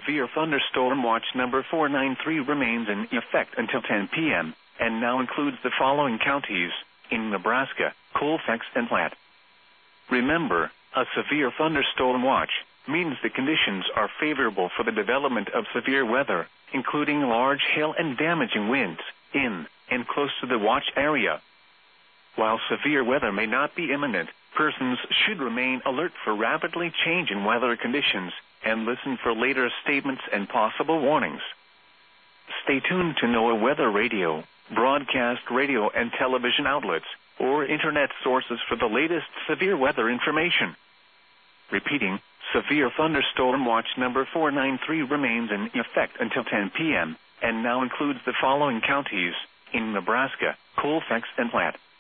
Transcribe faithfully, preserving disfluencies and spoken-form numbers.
severe thunderstorm watch number four nine three remains in effect until ten p m and now includes the following counties in Nebraska: Colfax and Platte. Remember, a severe thunderstorm watch means the conditions are favorable for the development of severe weather, including large hail and damaging winds, in and close to the watch area. While severe weather may not be imminent, persons should remain alert for rapidly changing weather conditions and listen for later statements and possible warnings. Stay tuned to NOAA Weather Radio, broadcast radio and television outlets, or internet sources for the latest severe weather information. Repeating, severe thunderstorm watch number four nine three remains in effect until ten p m and now includes the following counties in Nebraska: Colfax and Platte.